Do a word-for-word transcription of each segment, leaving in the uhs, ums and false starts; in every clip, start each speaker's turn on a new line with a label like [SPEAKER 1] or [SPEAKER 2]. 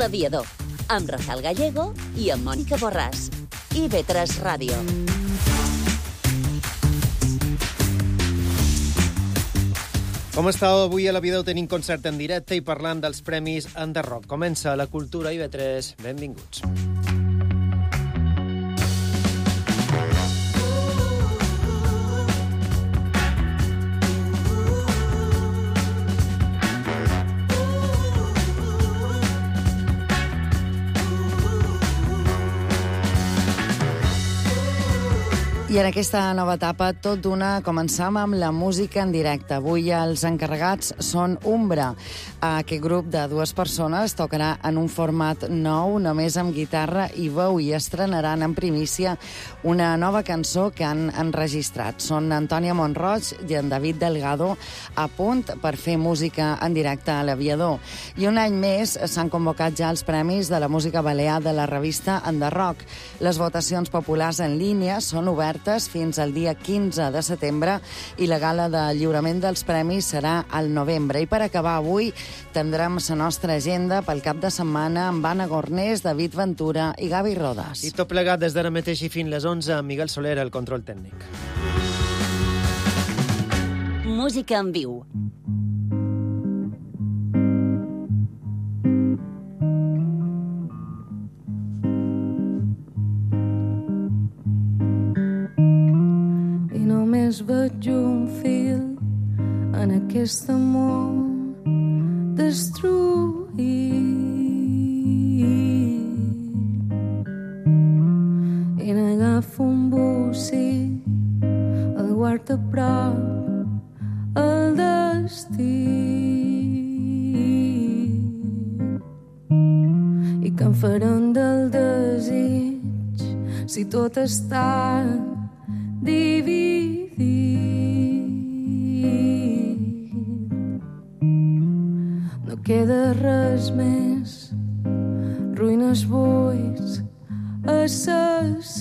[SPEAKER 1] L'Aviador, amb Rafael Gallego i amb Mònica Borràs. I ve tres Ràdio.
[SPEAKER 2] Com estàu? Avui a l'Aviador tenim concert en directe i parlant dels premis Enderrock. Comença la cultura i ve tres. Benvinguts.
[SPEAKER 3] I en aquesta nova etapa, tot d'una, començam amb la música en directe. Avui els encarregats són Umbra. Aquest grup de dues persones tocarà en un format nou, només amb guitarra i veu, i estrenaran en primícia una nova cançó que han enregistrat. Són Antònia Montroig i en David Delgado, a punt per fer música en directe a l'Aviador. I un any més s'han convocat ja els premis de la música balear de la revista Enderrock. Les votacions populars en línia són obertes fins al dia quinze de setembre i la gala de lliurament dels premis serà al novembre. I per acabar avui tindrem la nostra agenda pel cap de setmana amb Anna Gornés, David Ventura i Gavi Rodas.
[SPEAKER 2] I tot plegat des d'ara mateix i fins les onze amb Miguel Soler al control tècnic.
[SPEAKER 1] Música en viu.
[SPEAKER 4] Només veig un fil en aquest amor destruït i n'agafo un bocí, el guarda a prop el destí i que em faran del desig si tot està dividit. No queda res més, ruïnes buits, assassins.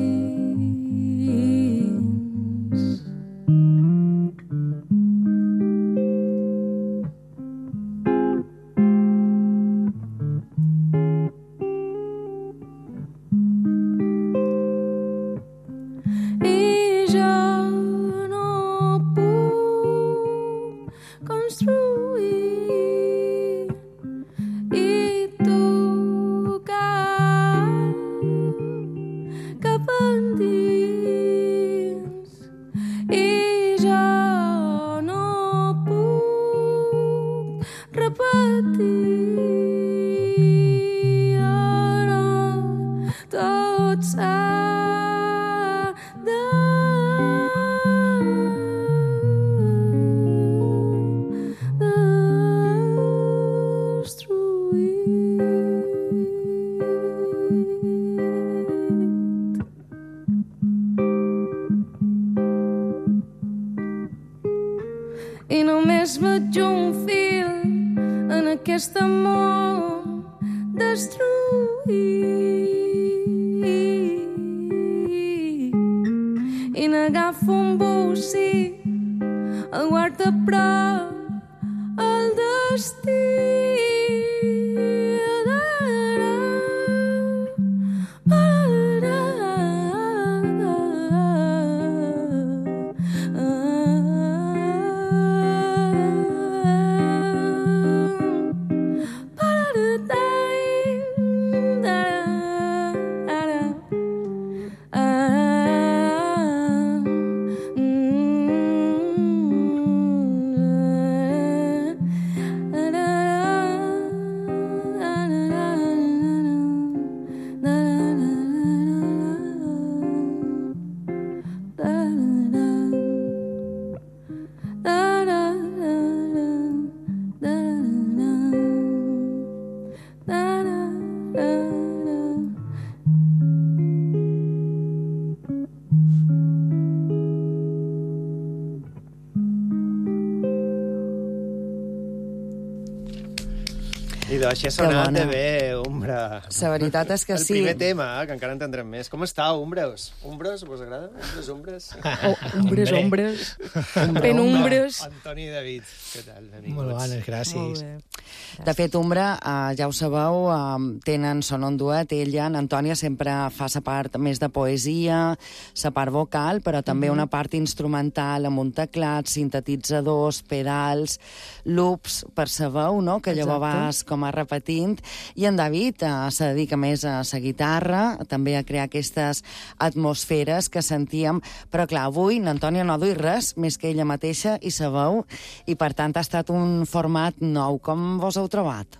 [SPEAKER 4] I només veig un fil en aquest amor destruït i n'agafo un bocí, el guarda a prop el destí.
[SPEAKER 2] Idò, així ha sonat de bé, Umbra.
[SPEAKER 3] La veritat és que
[SPEAKER 2] el
[SPEAKER 3] sí.
[SPEAKER 2] El primer tema, que encara entendrem més. Com està, Umbres? Umbres, vos agrada? Umbres, Umbres?
[SPEAKER 5] Oh, umbres, ombres, penumbres.
[SPEAKER 2] Antoni i David, què tal, amics?
[SPEAKER 5] Molt bones, gràcies.
[SPEAKER 3] Molt bé. De fet, Umbra, eh, ja ho sabeu, eh, tenen, són un duet, ella, Antònia, sempre fa la part més de poesia, la part vocal, però també mm-hmm. una part instrumental amb un teclat, sintetitzadors, pedals, loops per sa veu, no?, que llavors vas com a repetint. I en David eh, se dedica més a la guitarra, també a crear aquestes atmosferes que sentíem. Però, clar, avui n'Antònia no duia res més que ella mateixa i sa veu, i per tant ha estat un format nou. Com vos heu trobat?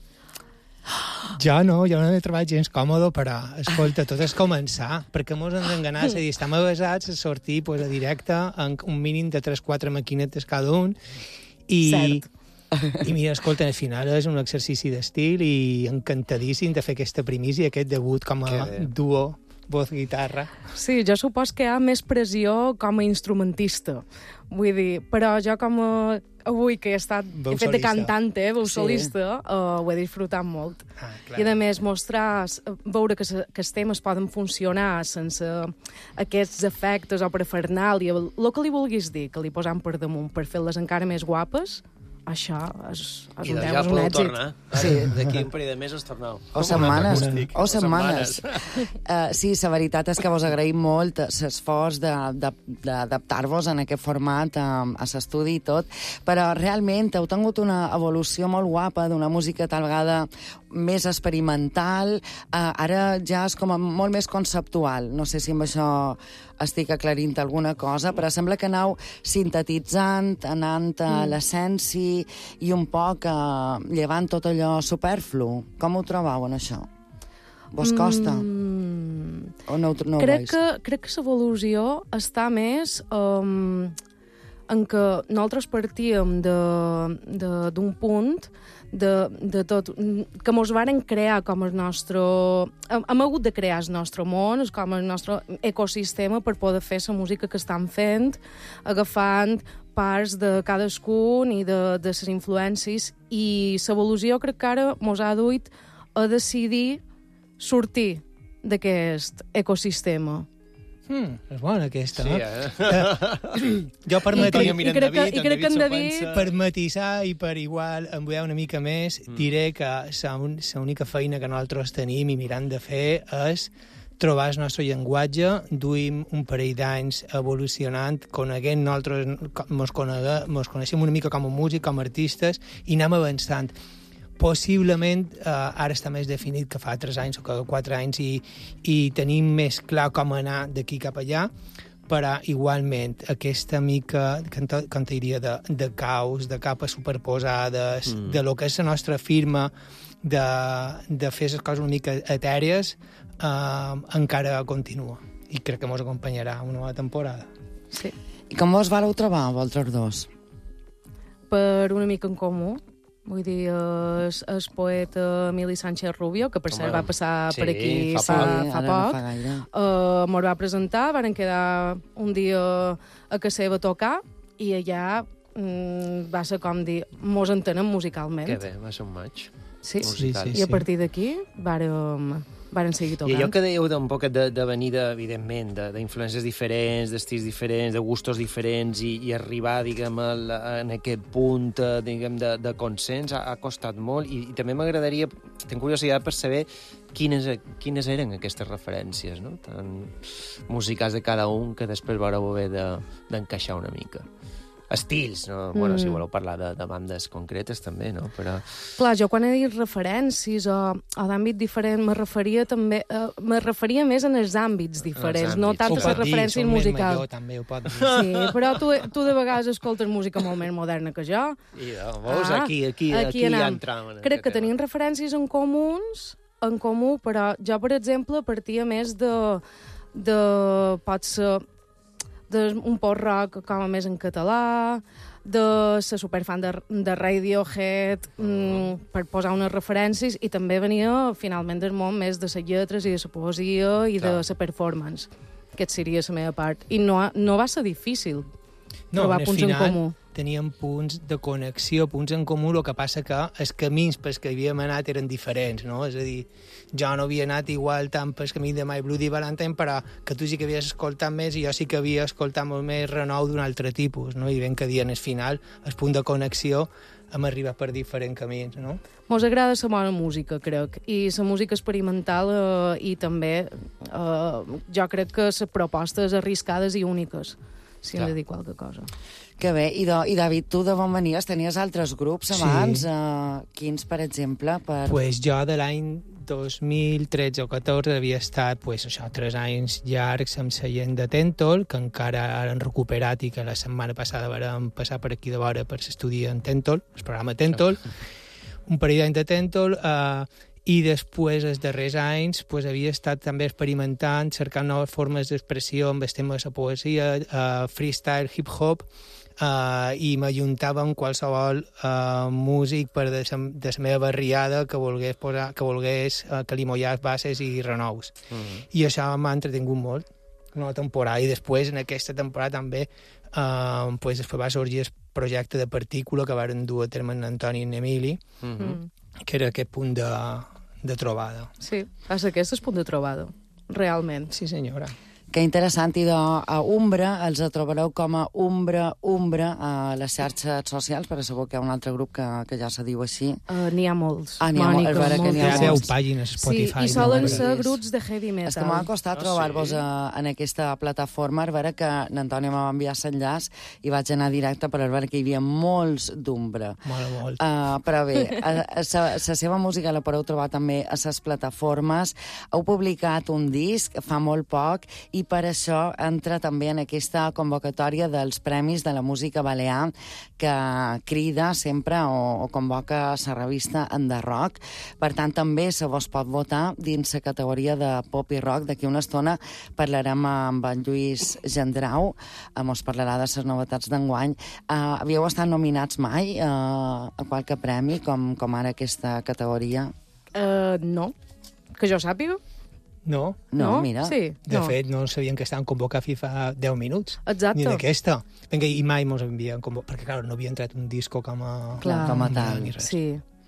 [SPEAKER 5] Jo no, jo no he trobat gens còmode, però, escolta, tot és començar, perquè mos hem d'enganar, és a dir, estem avasats a sortir pues, a directe en un mínim de tres quatre maquinetes cada un, i... Cert. I mira, escolta, al final és un exercici d'estil i encantadíssim de fer aquesta primícia, aquest debut com a duo voz-guitarra.
[SPEAKER 6] Sí, jo supos que hi ha més pressió com a instrumentista. Vull dir, però jo com a... avui que he estat he fet de cantante, veu sí. solista, uh, ho he disfrutat molt. Ah, I a més mostrar, veure que, se, que els temes poden funcionar sense aquests efectes o parafernàlia, el que li vulguis dir, que li posam per damunt per fer-les encara més guapes, això és, és un, ja un èxit.
[SPEAKER 2] Tornar. Sí. D'aquí un període de mesos tornau.
[SPEAKER 3] O setmanes. O setmanes. uh, sí, la veritat és que vos agraïm molt l'esforç d'adaptar-vos en aquest format a, a l'estudi i tot, però realment heu tingut una evolució molt guapa d'una música tal vegada més experimental, uh, ara ja és com a molt més conceptual. No sé si amb això estic aclarint alguna cosa, però sembla que aneu sintetitzant, anant a mm. l'essència i un poc uh, llevant tot allò superflu. Com ho trobeu en això? Vos costa? Mm. O no, no
[SPEAKER 6] crec, que, crec que l'evolució està més um, en què nosaltres partíem d'un punt de, de tot, que mos varen crear com el nostre... Hem, hem hagut de crear el nostre món, com el nostre ecosistema per poder fer la música que estan fent, agafant parts de cadascun i de, de les influències, i l'evolució crec que ara mos ha duit a decidir sortir d'aquest ecosistema.
[SPEAKER 5] Hmm, és bona aquesta,
[SPEAKER 2] sí,
[SPEAKER 5] no?
[SPEAKER 2] Eh?
[SPEAKER 5] Uh, jo per matisar,
[SPEAKER 6] I, i crec que, i crec que en David...
[SPEAKER 5] Per matisar i per igual embuir una mica més, mm. diré que l'única feina que nosaltres tenim i mirant de fer és trobar el nostre llenguatge. Duim un parell d'anys evolucionant, coneguent nosaltres, mos, conegue, mos coneixem una mica com a músics, com a artistes, i anem avançant. Possiblement eh, ara està més definit que fa tres anys o que quatre anys i, i tenim més clar com anar d'aquí cap allà, però igualment aquesta mica, com te diria, de, de caos, de capes superposades, mm. de lo que és la nostra firma, de, de fer les coses una mica etèries, eh, encara continua. I crec que ens acompanyarà una nova temporada.
[SPEAKER 6] Sí.
[SPEAKER 3] I com vos vareu trobar, vosaltres dos?
[SPEAKER 6] Per una mica en comú. Vull dir, el, el poeta Emili Sánchez Rubio, que per cert va passar
[SPEAKER 2] sí,
[SPEAKER 6] per aquí
[SPEAKER 2] fa
[SPEAKER 6] fa,
[SPEAKER 2] poc,
[SPEAKER 6] fa poc,
[SPEAKER 3] no
[SPEAKER 6] uh, mos va presentar, van quedar un dia a casa seva a tocar, i allà mm, va ser com dir, mos entenem musicalment.
[SPEAKER 2] Que bé, va ser un maig.
[SPEAKER 6] Sí,
[SPEAKER 5] sí, sí,
[SPEAKER 6] i a partir d'aquí vàrem... varen seguir tocant.
[SPEAKER 2] I allò que dèieu d'un poc de, de venir, de, evidentment, d'influències diferents, d'estils diferents, de gustos diferents, i, i arribar, diguem, al, en aquest punt, diguem, de, de consens, ha, ha costat molt, i, i també m'agradaria, tenc curiositat per saber quines, quines eren aquestes referències, no? Tan musicals de cada un, que després veureu haver d'encaixar una mica. Estils, no? Mm. Bueno, si voleu parlar de, de bandes concretes també, no? Però...
[SPEAKER 6] Clar, jo quan he dit referències o, o d'àmbit diferent me referia també eh, me referia més en els àmbits diferents, no tant a les referències musicals.
[SPEAKER 5] Ho també ho pot dir.
[SPEAKER 6] Sí, però tu, tu de vegades escoltes música molt més moderna que jo.
[SPEAKER 2] I no, veus, ah, aquí, aquí, aquí, aquí ja entram.
[SPEAKER 6] Crec que tenim referències en comuns, en comú, però jo, per exemple, partia més de... de pot ser... d'un post-rock com a més en català, de ser superfan de, de Radiohead, mm, per posar unes referències, i també venia, finalment, del món més de les lletres i de la poesia i Clar. de la performance. Aquest seria la meva part. I no, no va ser difícil
[SPEAKER 5] no,
[SPEAKER 6] trobar punts
[SPEAKER 5] final,
[SPEAKER 6] en comú.
[SPEAKER 5] Teníem punts de connexió, punts en comú, el que passa que els camins pels que havíem anat eren diferents, no? És a dir, jo no havia anat igual tant pel camí de My Bloody Valentine, però que tu sí que havies escoltat més i jo sí que havia escoltat molt més renou d'un altre tipus, no? I ben que dient al final, el punt de connexió hem arribat per diferents camins, no?
[SPEAKER 6] Mos agrada la bona música, crec, i la música experimental eh, i també eh, jo crec que les propostes arriscades i úniques, si hem de dir qualque cosa.
[SPEAKER 3] Que bé. I, de, i David, tu de on venies? Tenies altres grups abans? Sí. Uh, quins, per exemple? Per...
[SPEAKER 5] Pues jo de l'any dos mil tretze o catorze havia estat pues, això, tres anys llargs amb la gent de Tentol, que encara han recuperat i que la setmana passada vam passar per aquí de vora per l'estudi en Tentol, el programa Tentol, un parell d'anys de Tentol, eh, i després, els darrers anys, pues, havia estat també experimentant, cercant noves formes d'expressió amb el tema de la poesia, uh, freestyle, hip-hop, uh, i m'ajuntava amb qualsevol uh, músic per de, sa, de la meva barriada que volgués, posar, que, volgués uh, que li mollàs bases i renous. Mm-hmm. I això m'ha entretingut molt, una temporada. I després, en aquesta temporada, també, uh, pues, després va sorgir el projecte de Partícula que varen dur a terme en Antoni i en Emili, mm-hmm. que era aquest punt de, de trobada.
[SPEAKER 6] Sí, és aquest el punt de trobada, realment.
[SPEAKER 5] Sí, senyora.
[SPEAKER 3] Que interessant, i de a Umbra els trobareu com a Umbra Umbra a les xarxes socials, perquè segur que hi ha un altre grup que, que ja se diu així.
[SPEAKER 6] Uh, n'hi ha molts.
[SPEAKER 3] Ah, n'hi ha molts.
[SPEAKER 6] Mònica,
[SPEAKER 3] que n'hi ha
[SPEAKER 5] deu
[SPEAKER 3] molts.
[SPEAKER 5] pàgines Spotify.
[SPEAKER 6] Sí, i solen
[SPEAKER 5] no?
[SPEAKER 6] ser grups de heavy metal.
[SPEAKER 3] És que m'ha costat
[SPEAKER 2] Ah,
[SPEAKER 3] trobar-vos
[SPEAKER 2] sí?
[SPEAKER 3] a, en aquesta plataforma, a veure que n'Antònia m'ha enviat l'enllaç i vaig anar directe per veure que hi havia molts d'Umbra.
[SPEAKER 5] Molt, molt.
[SPEAKER 3] Uh, però bé, la seva música la podeu trobar també a les plataformes. Heu publicat un disc fa molt poc i per això entra també en aquesta convocatòria dels Premis de la Música Balear que crida sempre o, o convoca la revista Enderrock. Per tant, també se vos pot votar dins la categoria de pop i rock. D'aquí una estona parlarem amb en Lluís Gendrau, ens parlarà de les novetats d'enguany. Uh, havíeu estat nominats mai uh, a qualque premi, com, com ara aquesta categoria?
[SPEAKER 6] Uh, no, que jo sàpiga.
[SPEAKER 5] No?
[SPEAKER 3] No,
[SPEAKER 6] no?
[SPEAKER 3] mira.
[SPEAKER 6] Sí,
[SPEAKER 5] De
[SPEAKER 6] no.
[SPEAKER 5] fet, no sabien que estaven convocats fa deu minuts.
[SPEAKER 6] Exacte.
[SPEAKER 5] Ni d'aquesta. Vinga, i mai mos havien convocat, perquè, clar, no havia entrat un disco com a...
[SPEAKER 6] Clar.
[SPEAKER 3] Com a tal.
[SPEAKER 5] Ni res.
[SPEAKER 6] Sí.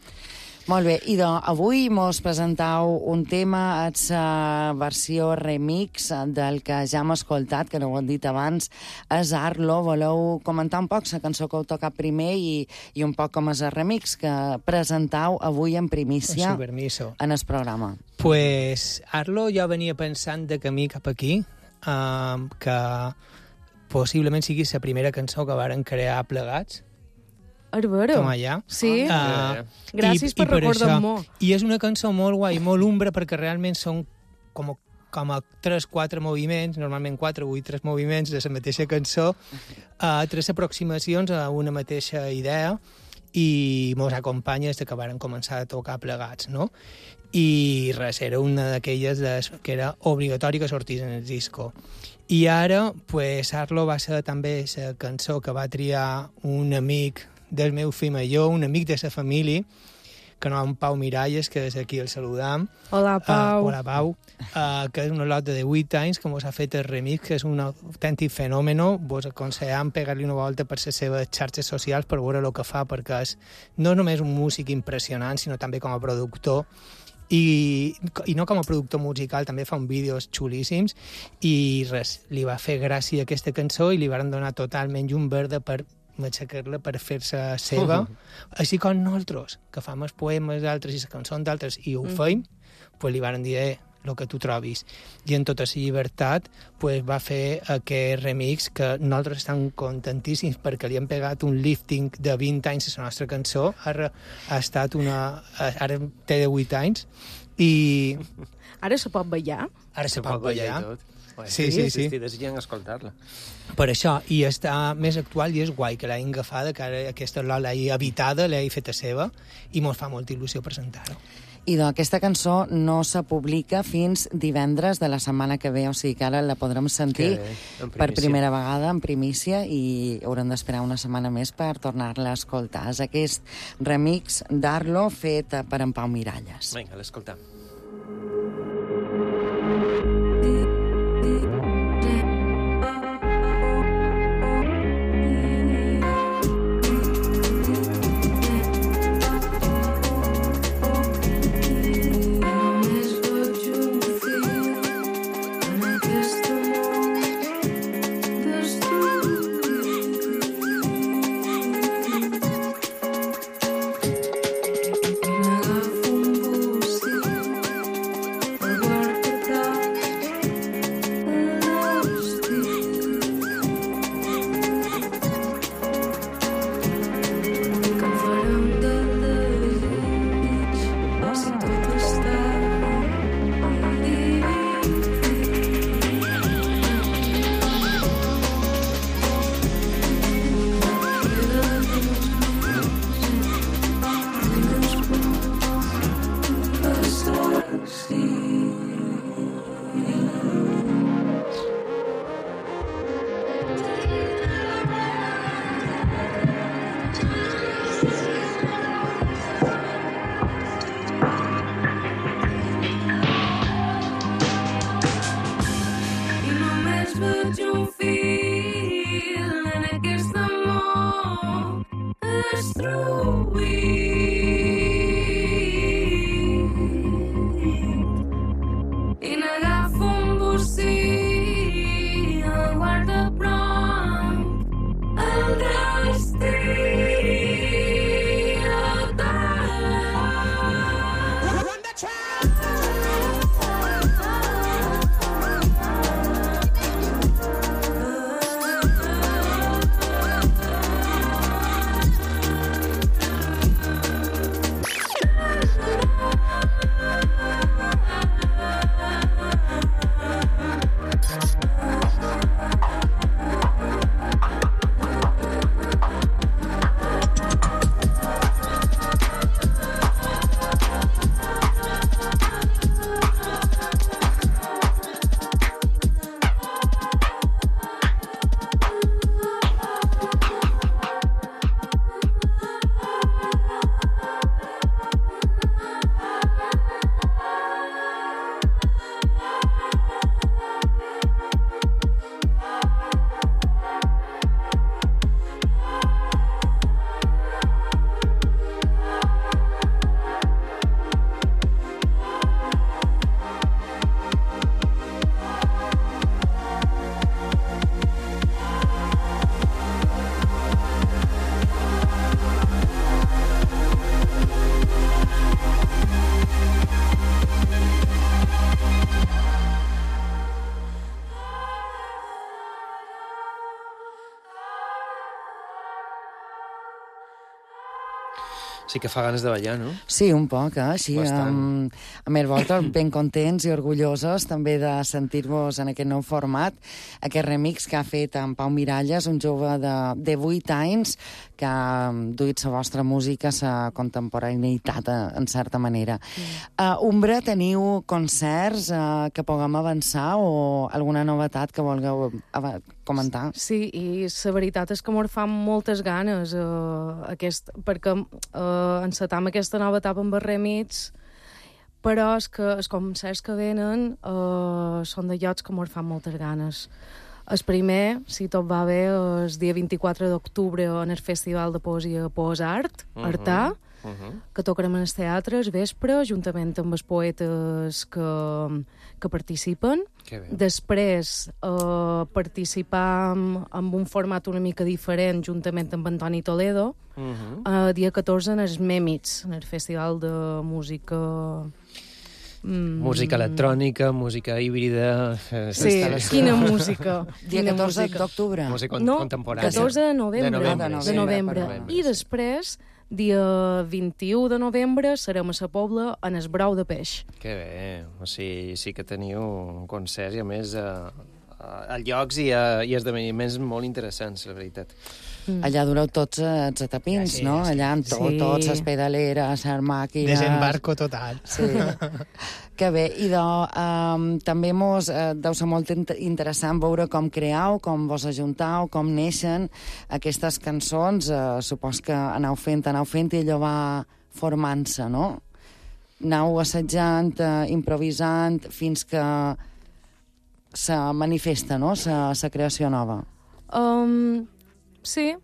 [SPEAKER 3] Molt bé, i de, avui mos presentau un tema, és la versió remix del que ja hem escoltat, que no ho hem dit abans, és Arlo. Voleu comentar un poc la cançó que heu tocat primer i, i un poc com és el remix que presentau avui en primícia
[SPEAKER 5] Con su permiso.
[SPEAKER 3] en el programa?
[SPEAKER 5] Pues Arlo ja venia pensant de camí cap aquí, um, que possiblement sigui la primera cançó que varen crear plegats,
[SPEAKER 6] Arbero.
[SPEAKER 5] com allà.
[SPEAKER 6] Sí.
[SPEAKER 5] Uh,
[SPEAKER 6] Gràcies per recordar-m'ho.
[SPEAKER 5] I és una cançó molt guai, molt Umbra, perquè realment són com, com a tres, quatre moviments, normalment quatre o tres moviments de la mateixa cançó, uh, tres aproximacions a una mateixa idea, i mos acompanya des que varen començar a tocar plegats, no? I res, era una d'aquelles que era obligatori que sortís en el disco. I ara, pues, Arlo va ser també la cançó que va triar un amic del meu fill major, un amic de la família, que no, en Pau Miralles, que des d'aquí el saludam.
[SPEAKER 6] Hola, Pau.
[SPEAKER 5] Uh, hola, Pau. Uh, que és una lota de vuit anys que mos ha fet el remix, que és un autèntic fenomen. Vos aconsellem pegar-li una volta per les seves xarxes socials per veure el que fa, perquè és no només un músic impressionant, sinó també com a productor. I, i no com a productor musical, també fa uns vídeos xulíssims, i res, li va fer gràcia aquesta cançó i li van donar totalment llum verda per matxacar-la, per fer-se seva, uh -huh. així com nosaltres, que fam els poemes d'altres i les cançons d'altres i ho uh -huh. feim, pues li van dir eh, el que tu trobis. I en tota la llibertat pues, va fer aquest remix que nosaltres estem contentíssims perquè li hem pegat un lifting de vint anys a la nostra cançó. Ara ha estat una... Ara té de vuit anys i...
[SPEAKER 6] Ara se pot ballar?
[SPEAKER 5] Ara se pot ballar.
[SPEAKER 2] Sí,
[SPEAKER 5] Sí, sí, sí.
[SPEAKER 2] Estic desitjant escoltar-la.
[SPEAKER 5] Per això, i està més actual i és guai que l'hagin agafada, que ara aquesta l'hagi habitada, l'hagi feta seva, i mos fa molta il·lusió presentar-ho.
[SPEAKER 3] I doncs aquesta cançó no se publica fins divendres de la setmana que ve, o sigui que ara la podrem sentir per primera vegada en primícia i haurem d'esperar una setmana més per tornar-la a escoltar. És aquest remix d'Arlo fet per en Pau Miralles.
[SPEAKER 2] Vinga, l'escoltam. Sí que fa ganes de ballar, no?
[SPEAKER 3] Sí, un poc, eh? Sí, amb, amb el Voltor, ben contents i orgullosos també de sentir-vos en aquest nou format, aquest remix que ha fet en Pau Miralles, un jove de, de vuit anys que ha duit la vostra música, la contemporaneïtat, en certa manera. Mm. Uh, Umbra, teniu concerts uh, que puguem avançar o alguna novetat que vulgueu comentar?
[SPEAKER 6] Sí, i la veritat és que m'ho fan moltes ganes, uh, aquest, perquè uh, encetam aquesta nova etapa amb el remix, però és que els concerts que venen uh, són de llocs que m'ho fan moltes ganes. El primer, si tot va bé, el dia vint-i-quatre d'octubre en el Festival de Poesia Poesart, uh -huh. Artà, uh -huh. que tocarem en el teatre al vespre, juntament amb els poetes que, que participen. Després, eh, participam en un format una mica diferent, juntament amb Antoni Toledo, uh -huh. eh, dia catorze en els Mèmits, en el Festival de Música...
[SPEAKER 2] Mm. Música electrònica, música híbrida...
[SPEAKER 6] Sí, quina música.
[SPEAKER 3] Dia catorze d'octubre.
[SPEAKER 2] Música
[SPEAKER 6] no,
[SPEAKER 2] contemporània.
[SPEAKER 6] catorze de novembre.
[SPEAKER 2] De novembre,
[SPEAKER 6] de novembre. De novembre. De novembre. I després, dia vint-i-u de novembre, serem a la Pobla en el Brou de Peix.
[SPEAKER 2] Que bé, o sigui, sí que teniu concerts i a més a, a, a llocs i a, i esdeveniments molt interessants, la veritat.
[SPEAKER 3] Mm. Allà dureu tots els etapins, ja, sí, no? Sí. Allà amb to, sí. tots, les pedaleres, les màquines...
[SPEAKER 5] Desembarco total.
[SPEAKER 3] Sí. Que bé. I de, um, també mos uh, deu ser molt interessant veure com creau, com vos ajuntau, com neixen aquestes cançons. Uh, supos que aneu fent, aneu fent i allò va formant-se, no? Aneu assajant, uh, improvisant, fins que se manifesta, no?, la creació nova.
[SPEAKER 6] Um... Sí.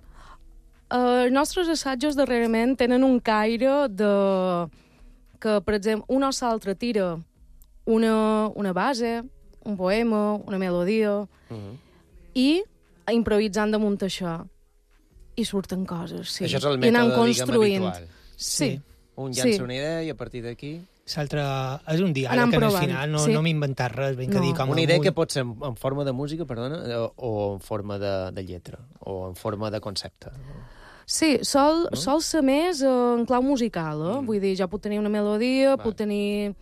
[SPEAKER 6] Uh, els nostres assajos darrerament tenen un caire de... que, per exemple, un o l'altre tira una, una base, un poema, una melodia, uh-huh. i improvisant damunt això. I surten coses, sí.
[SPEAKER 2] Això és el mètode, diguem, habitual.
[SPEAKER 6] Sí.
[SPEAKER 2] Un llança sí. una idea i a partir d'aquí...
[SPEAKER 5] L'altre és un diàleg, que al final no,
[SPEAKER 6] sí.
[SPEAKER 5] no m'he inventat res. Ben no. que dir, com
[SPEAKER 2] una idea que pot ser en, en forma de música, perdona, o, o en forma de, de lletra, o en forma de concepte.
[SPEAKER 6] Sí, sol, no? sol ser més en clau musical, eh? Mm. Vull dir, jo puc tenir una melodia, Va. puc tenir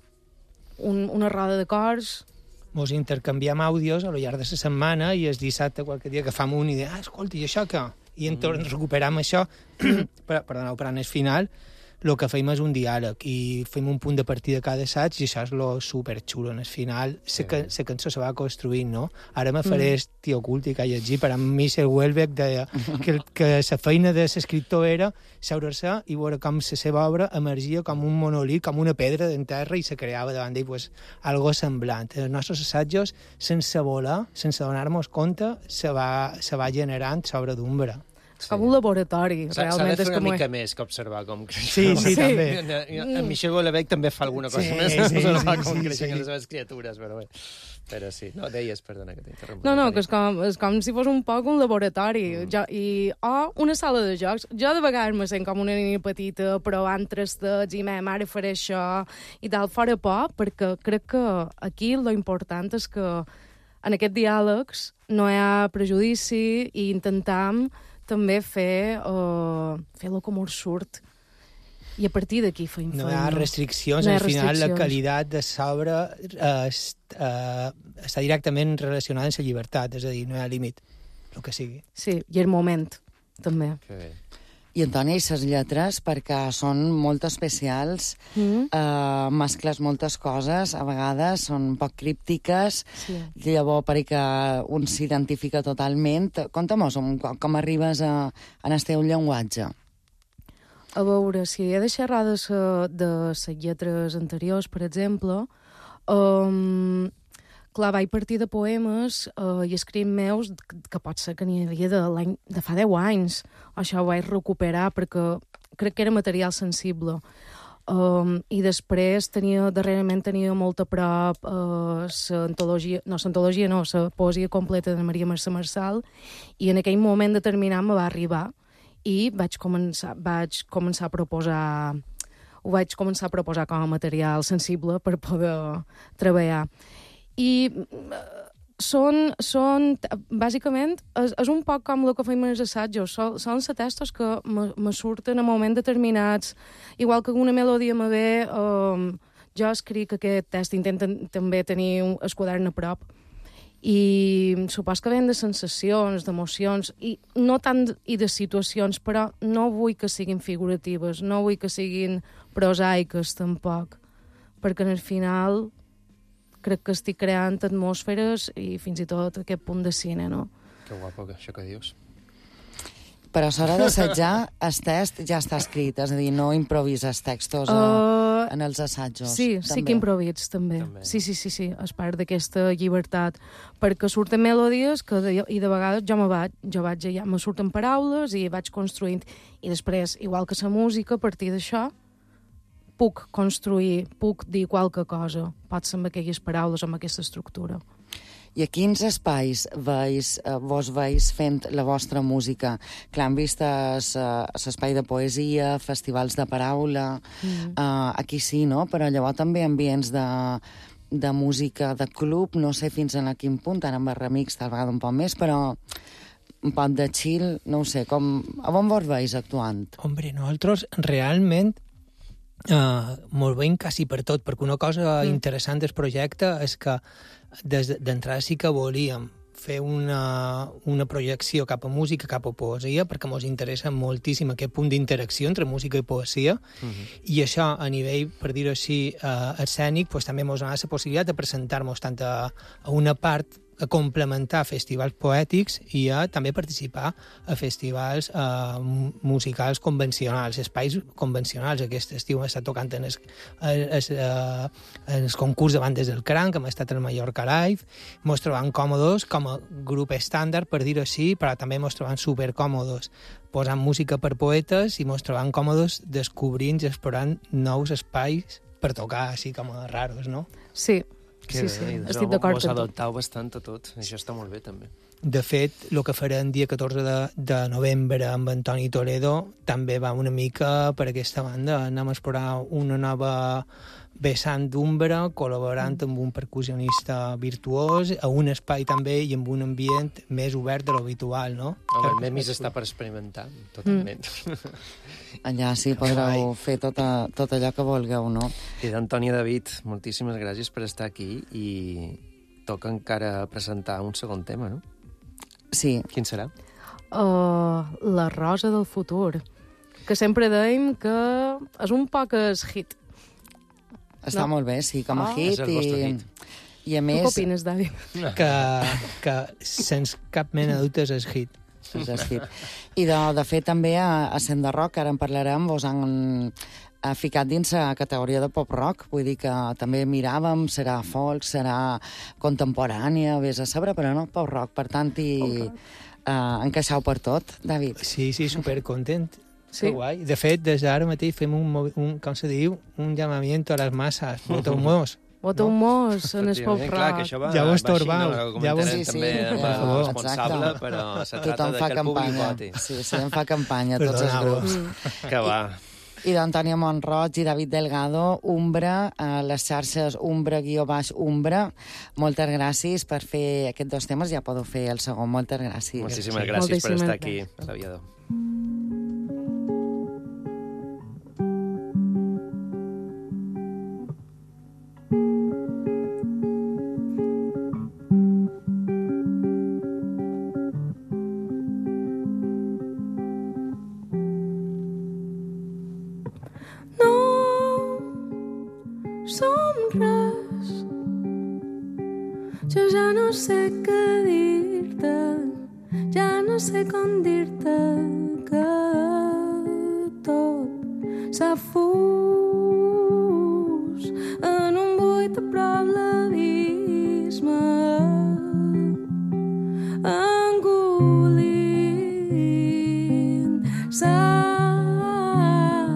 [SPEAKER 6] un, una roda de cors...
[SPEAKER 5] Mos intercanviem àudios a lo llarg de la setmana i el dissabte, qualque dia que fam un i diem, ah, escolta, i això què? I en torn recuperam això, perdoneu, però en el final... el que feim és un diàleg i fem un punt de partida cada assaig i això és lo superxulo. En el final, la sí. cançó se va construint, no? Ara me faré mm. tio culti que ha llegit, però amb Michel Houellebecq deia que, que la feina de l'escriptor era seure-se i veure com la seva obra emergia com un monolit, com una pedra d'en terra i se creava davant d'ell pues, algo semblant. Els nostres assajos, sense voler, sense donar-nos compte, se va, se va generant sobre d'ombra.
[SPEAKER 6] És com un laboratori, realment.
[SPEAKER 2] S'ha de fer una mica
[SPEAKER 6] és...
[SPEAKER 2] més que observar com creixen.
[SPEAKER 5] Sí, sí, sí, també.
[SPEAKER 2] En Michel Houellebecq també fa alguna cosa
[SPEAKER 5] sí,
[SPEAKER 2] més,
[SPEAKER 5] sí, sí,
[SPEAKER 2] observar
[SPEAKER 5] sí,
[SPEAKER 2] com
[SPEAKER 5] sí,
[SPEAKER 2] creixen
[SPEAKER 5] sí.
[SPEAKER 2] les seves criatures, però bé. Però sí, no, deies, perdona, que t'interrompo.
[SPEAKER 6] No, no, que és com, és com si fos un poc un laboratori. Mm. Jo, i, o una sala de jocs. Jo de vegades me sent com una nina petita, provant trastets, i meva mare faré això, i tal, fora por, perquè crec que aquí lo important és que en aquests diàlegs no hi ha prejudici i intentam també fer uh, fer-lo com un surt. I a partir d'aquí feim feina.
[SPEAKER 5] No hi ha restriccions.
[SPEAKER 6] No hi ha
[SPEAKER 5] al final,
[SPEAKER 6] restriccions.
[SPEAKER 5] La qualitat de l'obra eh, eh, està directament relacionada amb la llibertat, és a dir, no hi ha límit, el que sigui.
[SPEAKER 6] Sí, i el moment, també.
[SPEAKER 2] Que bé.
[SPEAKER 3] I, Antoni, les lletres, perquè són molt especials, mm. eh, mescles moltes coses, a vegades són un poc críptiques, sí. Llavors perquè un s'identifica totalment. Conta'm-nos com, com arribes a, a el teu llenguatge.
[SPEAKER 6] A veure, si he de xerrar de, sa, de les lletres anteriors, per exemple, um, clar, vaig partir de poemes uh, i escrits meus que, que pot ser que n'hi havia de, de fa deu anys. Això ho vaig recuperar perquè crec que era material sensible. Um, I després tenia, darrerament tenia molt a prop l'antologia, uh, no, l'antologia no, la poesia completa de Maria Mercè Marçal, i en aquell moment determinat me va arribar i vaig començar, vaig començar a proposar ho vaig començar a proposar com a material sensible per poder treballar. I són, són, bàsicament, és, és un poc com el que feim en els assajos. Són, són els textos que me, me surten en moments determinats. Igual que una melodia me ve, um, jo escric aquest text, intenten també tenir un, el quadern a prop. I supos que ven de sensacions, d'emocions, i no tant i de situacions, però no vull que siguin figuratives, no vull que siguin prosaiques, tampoc, perquè al final crec que estic creant atmosferes i fins i tot aquest punt de cine, no?
[SPEAKER 2] Que guapo, que això que dius.
[SPEAKER 3] Però a l'hora d'assajar, el text ja està escrit, és a dir, no improvises textos a,
[SPEAKER 6] Uh,
[SPEAKER 3] en els assajos.
[SPEAKER 6] Sí,
[SPEAKER 3] també.
[SPEAKER 6] sí que improvits, també.
[SPEAKER 2] També.
[SPEAKER 6] Sí, sí, sí, sí, és part d'aquesta llibertat. Perquè surten melodies que de, i de vegades jo me vaig, jo vaig allà, me surten paraules i vaig construint. I després, igual que la música, a partir d'això, puc construir, puc dir qualque cosa. Pot ser amb aquelles paraules, amb aquesta estructura.
[SPEAKER 3] I a quins espais veus, eh, vos veus fent la vostra música? Clar, hem vist l'espai de poesia, festivals de paraula, mm. eh, aquí sí, no? Però llavors també ambients de, de música de club, no sé fins a quin punt, ara amb els remix tal vegada un poc més, però un poc de chill, no ho sé, com, a on vos veus actuant?
[SPEAKER 5] Hombre, nosaltres realment uh, molt veiem quasi per tot, perquè una cosa mm. interessant del projecte és que des d'entrada sí que volíem fer una, una projecció cap a música, cap a poesia, perquè ens interessa moltíssim aquest punt d'interacció entre música i poesia, uh-huh. i això, a nivell, per dir-ho així, uh, escènic, pues, també ens dona la possibilitat de presentar-nos tant a, a una part a complementar festivals poètics i a també participar a festivals uh, musicals convencionals, espais convencionals. Aquest estiu hem estat tocant en el, el, uh, en el concurs de bandes del Cranc, hem estat al Mallorca Live, ens trobam còmodes com a grup estàndard, per dir-ho així, però també ens trobam supercòmodes posant música per poetes i ens trobam còmodes descobrint i explorant nous espais per tocar, així com a raros, no?
[SPEAKER 6] Sí,
[SPEAKER 2] Que
[SPEAKER 6] sí, sí,
[SPEAKER 2] bé,
[SPEAKER 6] estic d'acord
[SPEAKER 2] vos
[SPEAKER 6] amb tu.
[SPEAKER 2] adaptau bastant a tot. Això està molt bé, també.
[SPEAKER 5] De fet, el que farem dia catorze de, de novembre amb Antoni Toledo també va una mica per aquesta banda. Anem a explorar una nova vessant d'ombra, col·laborant mm. amb un percussionista virtuós, a un espai també i amb un ambient més obert de l'habitual, no?
[SPEAKER 2] Home, el Memis està per experimentar, totalment. Mm.
[SPEAKER 3] Allà sí podreu fer tot, a, tot allò que vulgueu, no?
[SPEAKER 2] I d'Antoni David, moltíssimes gràcies per estar aquí i toca encara presentar un segon tema, no?
[SPEAKER 3] Sí.
[SPEAKER 2] Quin serà?
[SPEAKER 6] Uh, la rosa del futur, que sempre dèiem que és un poc el hit.
[SPEAKER 3] Està
[SPEAKER 6] no?
[SPEAKER 3] molt bé, sí, com a
[SPEAKER 6] Oh.
[SPEAKER 3] hit.
[SPEAKER 2] És el vostre
[SPEAKER 3] I,
[SPEAKER 2] hit.
[SPEAKER 3] I a
[SPEAKER 6] Tu
[SPEAKER 3] més...
[SPEAKER 6] què opines, David?
[SPEAKER 5] Que, que sense cap mena de dubtes és hit.
[SPEAKER 3] És el hit. I de, de fet també a, a Senda Rock, ara en parlarem, vos han ha ficat dins la categoria de pop-rock, vull dir que també miràvem, serà folk, serà contemporània, vés a saber, però no, pop-rock, per tant, i uh, encaixau per tot, David.
[SPEAKER 5] Sí, sí, supercontent.
[SPEAKER 6] Sí.
[SPEAKER 5] Que guai. De fet, des d'ara mateix fem un, un, com se diu, un llamamiento a les masses, voteu-mos.
[SPEAKER 6] Voteu-mos en el
[SPEAKER 2] Efectivament, clar, que
[SPEAKER 6] pop-rock.
[SPEAKER 2] això va,
[SPEAKER 5] Ja ho
[SPEAKER 2] va així,
[SPEAKER 5] estorbau,
[SPEAKER 2] no?
[SPEAKER 5] ja ho-
[SPEAKER 2] Comentarem
[SPEAKER 3] Sí, sí,
[SPEAKER 2] també
[SPEAKER 3] per
[SPEAKER 2] amb el
[SPEAKER 5] favor.
[SPEAKER 2] responsable,
[SPEAKER 3] Exacte.
[SPEAKER 2] però se trata
[SPEAKER 3] Tothom
[SPEAKER 2] de
[SPEAKER 3] fa
[SPEAKER 2] que el públic
[SPEAKER 3] campanya.
[SPEAKER 2] voti.
[SPEAKER 3] Sí, sí, en fa campanya, tots els
[SPEAKER 5] Perdoneu-vos.
[SPEAKER 3] grups.
[SPEAKER 2] Que va.
[SPEAKER 3] I d'Antònia Montroig i David Delgado, Umbra, a les xarxes Umbra, guió baix, Umbra. Moltes gràcies per fer aquests dos temes, ja podeu fer el segon. Moltes gràcies.
[SPEAKER 2] Moltíssimes
[SPEAKER 5] Sí.
[SPEAKER 2] gràcies per
[SPEAKER 6] Moltíssimes
[SPEAKER 2] estar aquí
[SPEAKER 6] gràcies.
[SPEAKER 2] a l'aviador.
[SPEAKER 4] Som res. Jo ja no sé què dir-te, ja no sé com dir-te que tot s'ha fus en un buit a prop l'abisme, engolint sal,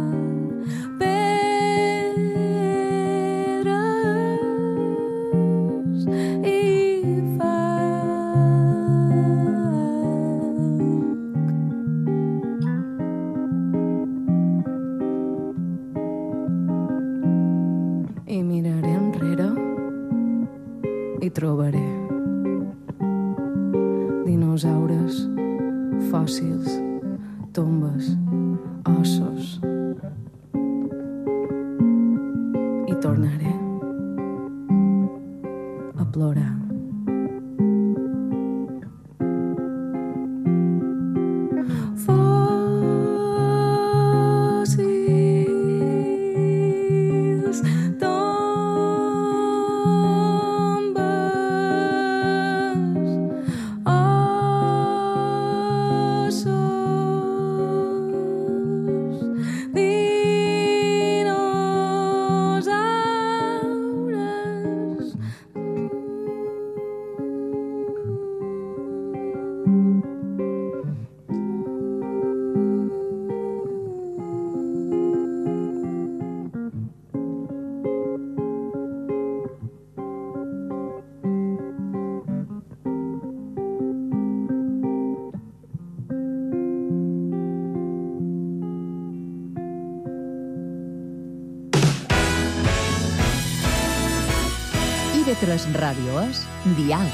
[SPEAKER 4] pedres i
[SPEAKER 6] I miraré enrere i trobaré fòssils, tombes, ossos. I tornaré a plorar. Fòssils,
[SPEAKER 7] I V tres Ràdio és Dial.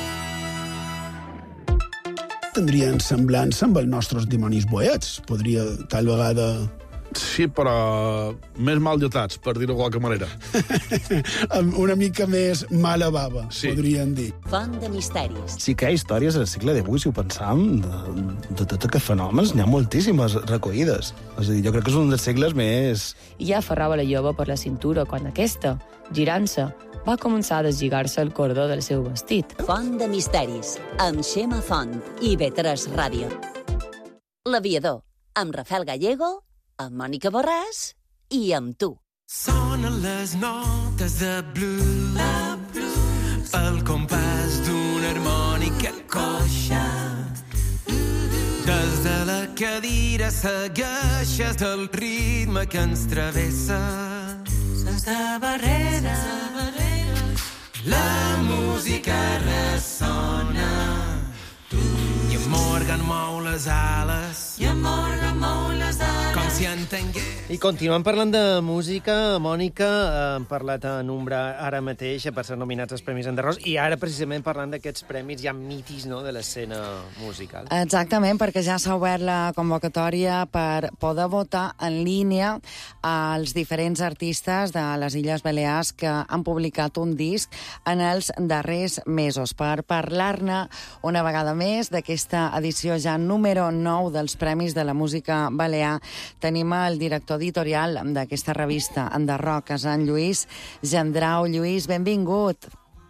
[SPEAKER 8] Tindrien semblança amb els nostres dimonis boets. Podria, tal vegada...
[SPEAKER 9] Sí, però més mal dotats, per dir-ho de qualque manera.
[SPEAKER 8] Amb una mica més mala bava,
[SPEAKER 9] sí.
[SPEAKER 8] Podríem dir.
[SPEAKER 1] Font de misteris.
[SPEAKER 10] Sí que hi ha històries al segle divuit, si ho pensam, de, de tots aquests fenòmens, n'hi ha moltíssimes recollides. És a dir, jo crec que és un dels segles més...
[SPEAKER 11] I ja aferrava la jove per la cintura quan aquesta, girant-se, va començar a deslligar-se el cordó del seu vestit.
[SPEAKER 1] Font de misteris, amb Xema Font i I V tres Ràdio. L'aviador, amb Rafael Gallego, amb Mònica Borràs i amb tu.
[SPEAKER 12] Sonen les notes de blues, de blues. El compàs d'una harmònica coixa. Des de la cadira segueixes el ritme que ens travessa. Sense barreres, la música ressona. I en Morgan mou les ales. I en Morgan mou les ales. Com si entengués.
[SPEAKER 2] I continuem parlant de música. Mònica, eh, hem parlat en Umbra ara mateix per ser nominats als Premis Enderrocs i ara precisament parlant d'aquests premis ja mítics, no?, de l'escena musical.
[SPEAKER 3] Exactament, perquè ja s'ha obert la convocatòria per poder votar en línia als diferents artistes de les Illes Balears que han publicat un disc en els darrers mesos. Per parlar-ne una vegada més d'aquesta edició ja número nou dels Premis de la Música Balear, tenim el director editorial d'aquesta revista, Enderroques, en Lluís Gendrau. Lluís, benvingut.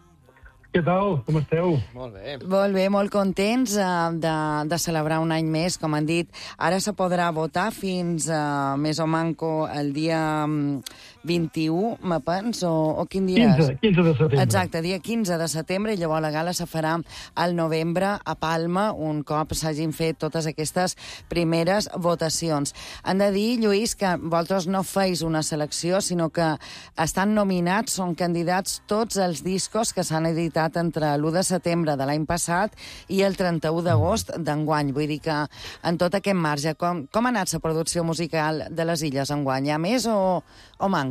[SPEAKER 13] Què tal? Com esteu?
[SPEAKER 2] Molt bé.
[SPEAKER 3] Molt bé, molt contents uh, de, de celebrar un any més, com han dit. Ara se podrà votar fins uh, més o manco el dia um, vint-i-u, me penso, o, o quin dia
[SPEAKER 13] quinze,
[SPEAKER 3] és?
[SPEAKER 13] quinze de setembre.
[SPEAKER 3] Exacte, dia quinze de setembre, i llavors la gala se farà al novembre a Palma, un cop s'hagin fet totes aquestes primeres votacions. Han de dir, Lluís, que vosaltres no feis una selecció, sinó que estan nominats, són candidats tots els discos que s'han editat entre l'u de setembre de l'any passat i el trenta-u d'agost d'enguany. Vull dir que en tot aquest marge, com, com ha anat la producció musical de les Illes enguany? Hi ha més o, o manco?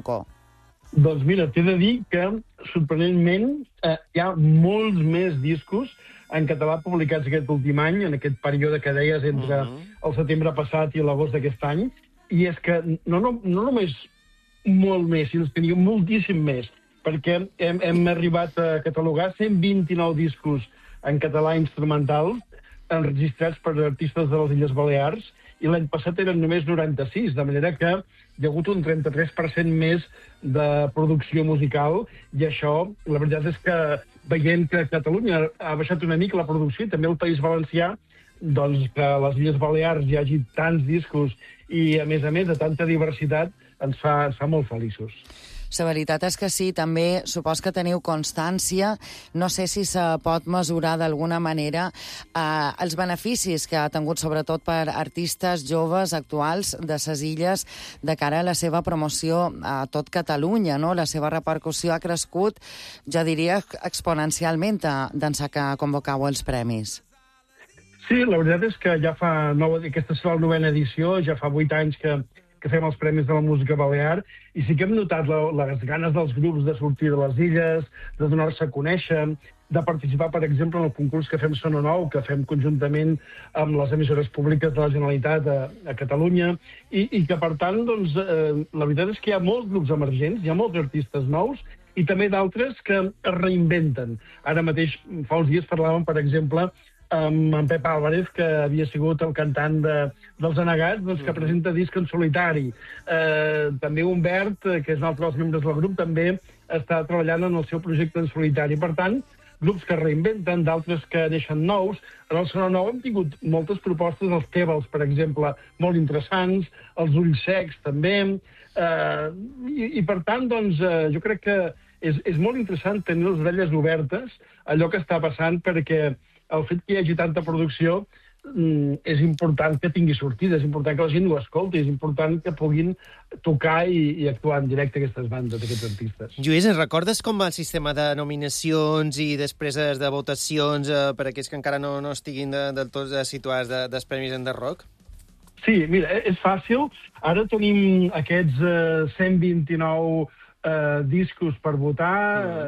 [SPEAKER 13] Doncs mira, t'he de dir que, sorprenentment, eh, hi ha molts més discos en català publicats aquest últim any, en aquest període que deies entre uh -huh. el setembre passat i l'agost d'aquest any, i és que no, no, no només molt més, sinó que n'hi ha moltíssim més, perquè hem, hem arribat a catalogar cent vint-i-nou discos en català instrumental enregistrats per artistes de les Illes Balears, i l'any passat eren només noranta-sis, de manera que hi ha hagut un trenta-tres per cent més de producció musical, i això, la veritat és que veient que Catalunya ha baixat una mica la producció, i també el País Valencià, doncs que a les Illes Balears hi hagi tants discos i, a més a més, de tanta diversitat, ens fa, ens fa molt feliços.
[SPEAKER 3] La veritat és que sí, també supos que teniu constància, no sé si se pot mesurar d'alguna manera eh, els beneficis que ha tingut sobretot per artistes joves actuals de ses illes de cara a la seva promoció a tot Catalunya, no? La seva repercussió ha crescut, jo diria, exponencialment d'ençà que convocàveu els premis.
[SPEAKER 13] Sí, la veritat és que ja fa... Nou, aquesta serà la novena edició, ja fa vuit anys que, que fem els Premis de la Música Balear, i sí que hem notat la, les ganes dels grups de sortir de les illes, de donar-se a conèixer, de participar, per exemple, en el concurs que fem Sono Nou, que fem conjuntament amb les emissores públiques de la Generalitat a, a Catalunya, i, i que, per tant, doncs, eh, la veritat és que hi ha molts grups emergents, hi ha molts artistes nous, i també d'altres que es reinventen. Ara mateix, fa uns dies parlàvem, per exemple, amb en Pep Álvarez, que havia sigut el cantant de, dels Anegats, doncs, que presenta disc en solitari. Eh, també Humbert, que és un altre dels membres del grup, també està treballant en el seu projecte en solitari. Per tant, grups que reinventen, d'altres que neixen nous. En el Sono Nou hem tingut moltes propostes, els Tebals, per exemple, molt interessants, els Ulls Secs, també. Eh, i, I, per tant, doncs, eh, jo crec que és, és molt interessant tenir les orelles obertes a allò que està passant, perquè el fet que hi hagi tanta producció mm, és important que tingui sortida, és important que la gent ho escolti, és important que puguin tocar i, i actuar en directe aquestes bandes, aquests artistes.
[SPEAKER 2] Lluís, ens recordes com va el sistema de nominacions i després de votacions eh, per aquells que encara no, no estiguin de, del tot situats de, dels Premis en The Rock?
[SPEAKER 13] Sí, mira, és fàcil. Ara tenim aquests eh, cent vint-i-nou eh, discos per votar,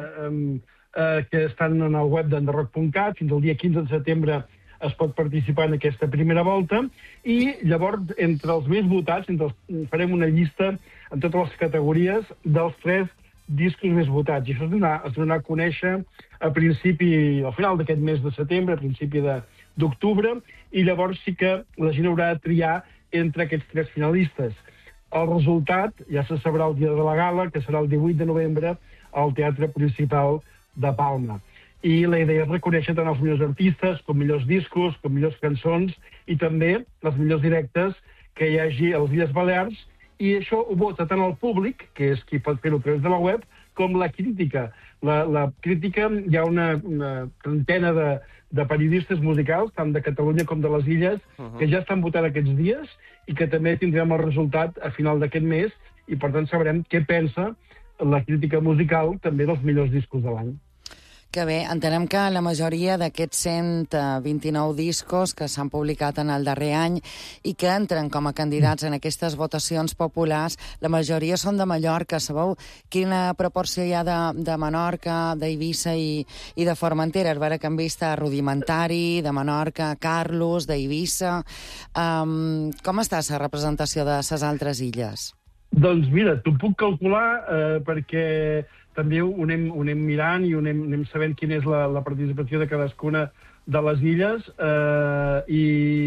[SPEAKER 13] mm. eh, eh, que estan en el web d'enderrock punt cat. Fins al dia quinze de setembre es pot participar en aquesta primera volta, i llavors, entre els més votats, entre els, farem una llista en totes les categories dels tres discos més votats. I això es donarà, es donarà a conèixer a principi, al final d'aquest mes de setembre, a principi d'octubre, i llavors sí que la gent haurà de triar entre aquests tres finalistes. El resultat ja se sabrà el dia de la gala, que serà el divuit de novembre, al Teatre Principal de Palma. I la idea és reconèixer tant els millors artistes, com millors discos, com millors cançons, i també les millors directes que hi hagi a les Illes Balears, i això ho vota tant el públic, que és qui pot fer-ho a través de la web, com la crítica. La, la crítica, hi ha una, una trentena de, de periodistes musicals, tant de Catalunya com de les Illes, uh-huh. que ja estan votant aquests dies, i que també tindrem el resultat a final d'aquest mes, i per tant sabrem què pensa la crítica musical també dels millors discos de l'any.
[SPEAKER 3] Que bé, entenem que la majoria d'aquests cent vint-i-nou discos que s'han publicat en el darrer any i que entren com a candidats en aquestes votacions populars, la majoria són de Mallorca. Sabeu quina proporció hi ha de, de Menorca, d'Eivissa i, i de Formentera? És vera que hem vist a Rudimentari, de Menorca, Carlos, d'Eivissa. Um, com està la representació de les altres illes?
[SPEAKER 13] Doncs mira, t'ho puc calcular eh, perquè també ho anem, ho anem mirant i ho anem, anem sabent quina és la, la participació de cadascuna de les illes, eh, i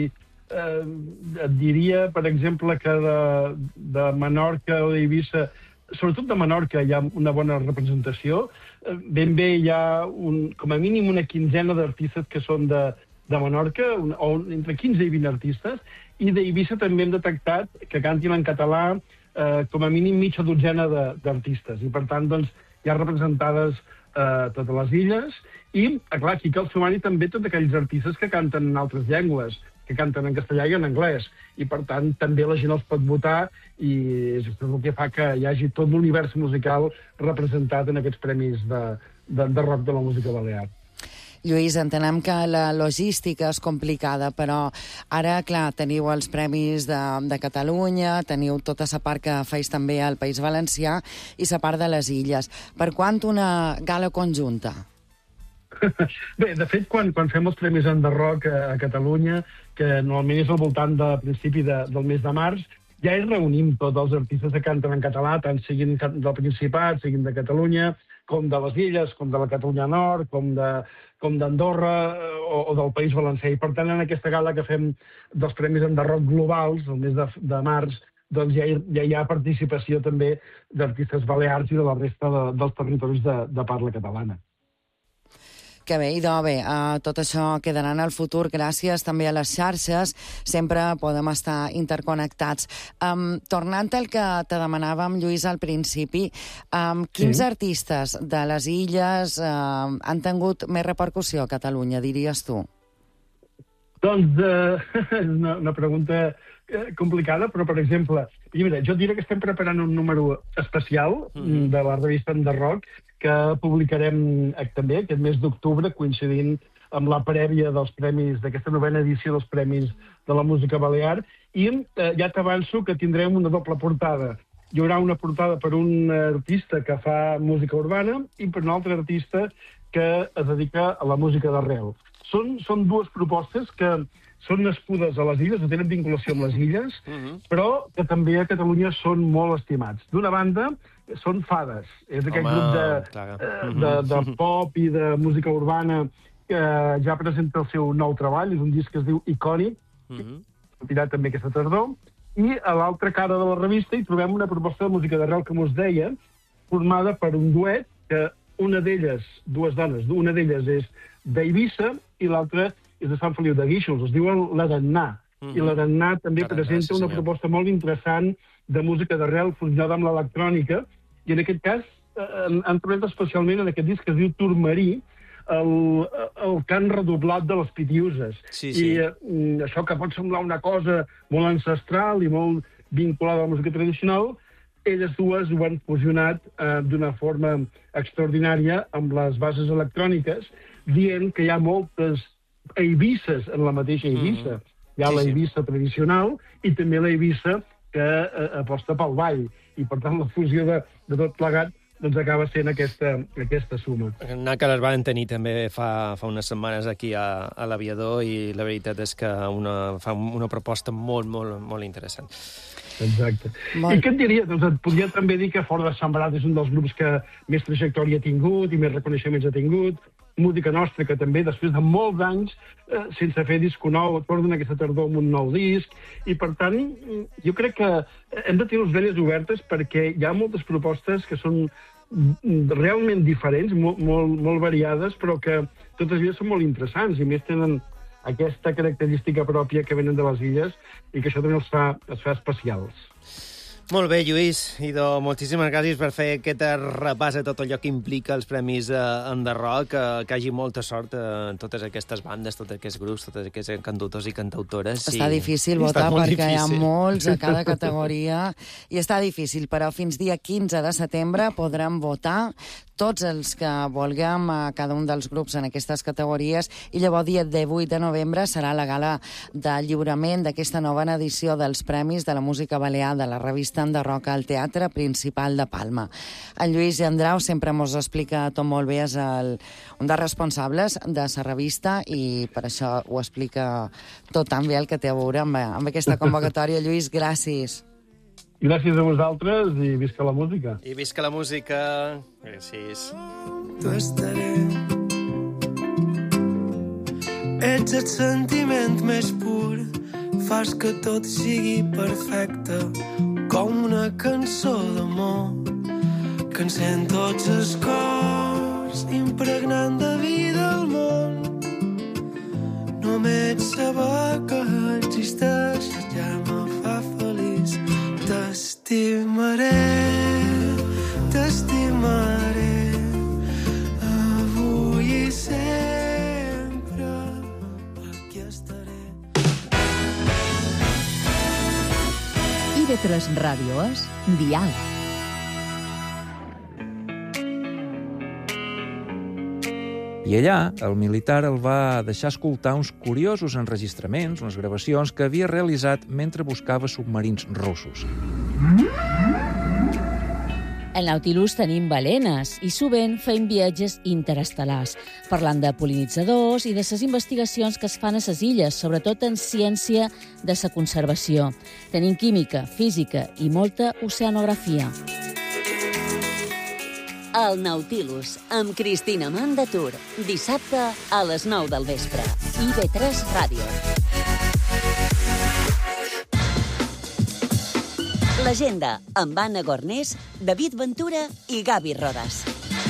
[SPEAKER 13] eh, et diria, per exemple, que de, de Menorca o d'Eivissa, sobretot de Menorca, hi ha una bona representació. Eh, ben bé hi ha un, com a mínim una quinzena d'artistes que són de, de Menorca, un, o entre quinze i vint artistes, i d'Eivissa també hem detectat que cantin en català eh, com a mínim mitja dotzena d'artistes, i per tant, doncs, hi ha representades eh, totes les illes, i, clar, aquí cal sumar-hi també tots aquells artistes que canten en altres llengües, que canten en castellà i en anglès, i per tant també la gent els pot votar, i és el que fa que hi hagi tot l'univers musical representat en aquests premis de, de, de rock de la música balear.
[SPEAKER 3] Lluís, entenem que la logística és complicada, però ara, clar, teniu els Premis de, de Catalunya, teniu tota la part que feis també al País Valencià i la part de les illes. Per quan una gala conjunta?
[SPEAKER 13] Bé, de fet, quan, quan fem els Premis en The Rock a, a Catalunya, que normalment és al voltant de principi de, del mes de març, ja hi reunim tots els artistes que canten en català, tant siguin del Principat, siguin de Catalunya, com de les Illes, com de la Catalunya Nord, com de com d'Andorra o, o del País Valencià. I, per tant, en aquesta gala que fem dels Premis en The Rock globals, el mes de, de març, doncs ja hi, ja hi ha participació també d'artistes balears i de la resta de, dels territoris de, de parla catalana.
[SPEAKER 3] Que bé, idò, bé, uh, tot això quedarà en el futur gràcies també a les xarxes, sempre podem estar interconnectats. Um, tornant al que te demanàvem, Lluís, al principi, um, quins sí. artistes de les illes uh, han tingut més repercussió a Catalunya, diries tu?
[SPEAKER 13] Doncs uh, és una, una pregunta complicada, però, per exemple, mira, jo diré que estem preparant un número especial mm. de la revista en The Rock, que publicarem també aquest mes d'octubre, coincidint amb la prèvia dels premis, d'aquesta novena edició dels Premis de la Música Balear, i eh, ja t'avanço que tindrem una doble portada. Hi haurà una portada per un artista que fa música urbana i per un altre artista que es dedica a la música d'arrel. Són, són dues propostes que són nascudes a les illes, no tenen vinculació amb les illes, uh-huh. però que també a Catalunya són molt estimats. D'una banda, són fades. És aquest
[SPEAKER 2] Home,
[SPEAKER 13] grup de, uh, de, de pop i de música urbana que ja presenta el seu nou treball, és un disc que es diu Icònic, uh-huh. sortirà també aquesta tardor, i a l'altra cara de la revista hi trobem una proposta de música d'arrel, com us deia, formada per un duet, que una d'elles, dues dones, una d'elles és d'Eivissa i l'altra és de Sant Feliu de Guíxols, es diuen l'Arannà. Mm-hmm. I l'Arannà també Arannà, presenta una sí, proposta molt interessant de música d'arrel fusionada amb l'electrònica, i en aquest cas han, han trobat especialment en aquest disc que es diu Turmarí, el, el cant redoblat de les pitiuses. Sí, sí. I eh, això que pot semblar una cosa molt ancestral i molt vinculada a la música tradicional, elles dues ho han fusionat eh, d'una forma extraordinària amb les bases electròniques, dient que hi ha moltes Eivisses en la mateixa Eivissa. Mm-hmm. Hi ha sí, la Eivissa sí. tradicional i també la Eivissa que eh, aposta pel ball. I, per tant, la fusió de, de tot plegat doncs acaba sent aquesta, aquesta suma.
[SPEAKER 2] Anar que les van tenir també fa, fa unes setmanes aquí a, a l'Aviador i la veritat és que una, fa una proposta molt, molt, molt interessant.
[SPEAKER 13] Exacte. Molt. I què et diria? Doncs et podria també dir que Fora de Sembrat és un dels grups que més trajectòria ha tingut i més reconeixements ha tingut. Música Nostra, que també, després de molts anys, eh, sense fer disco nou, tornen aquesta tardor amb un nou disc, i per tant, jo crec que hem de tenir les veles obertes perquè hi ha moltes propostes que són realment diferents, molt, molt, molt variades, però que totes elles són molt interessants, i més tenen aquesta característica pròpia que venen de les illes i que això també els fa, els fa especials.
[SPEAKER 2] Molt bé, Lluís. Idò, moltíssimes gràcies per fer aquest repàs a tot allò que implica els Premis Enderrock, que, que hagi molta sort a totes aquestes bandes, tots aquests grups, tots aquests cantautors i cantautores.
[SPEAKER 3] Està
[SPEAKER 2] i...
[SPEAKER 3] difícil votar està perquè difícil. Hi ha molts a cada categoria i està difícil, però fins dia quinze de setembre podrem votar tots els que vulguem a cada un dels grups en aquestes categories, i llavors dia divuit de novembre serà la gala de lliurament d'aquesta nova edició dels Premis de la Música Balear de la revista Enderrock al Teatre Principal de Palma. En Lluís Andrau sempre mos explica tot molt bé, és el, un dels responsables de la revista i per això ho explica tot tan bé el que té a veure amb, amb aquesta convocatòria. Lluís, gràcies.
[SPEAKER 13] Gràcies a vosaltres i visca la música.
[SPEAKER 2] I visca la música. Gràcies.
[SPEAKER 12] Tu estaré. Ets el sentiment més pur, fas que tot sigui perfecte, com una cançó d'amor que encén tots els cors, impregnant de vida el món. Només saber que existeixes ja me fa feliç. T'estimaré, t'estimaré, avui i sempre, aquí estaré.
[SPEAKER 7] I de tres ràdio és Dial.
[SPEAKER 14] I allà, el militar el va deixar escoltar uns curiosos enregistraments, unes gravacions que havia realitzat mentre buscava submarins russos.
[SPEAKER 15] Al Nautilus tenim balenes i sovint fem viatges interestel·lars, parlant de pol·linitzadors i de les investigacions que es fan a les illes, sobretot en ciència de la conservació. Tenim química, física i molta oceanografia.
[SPEAKER 1] El Nautilus, amb Cristina Mandatur, dissabte a les nou del vespre. I ve tres Ràdio. L'agenda amb Anna Gornés, David Ventura i Gavi Rodas.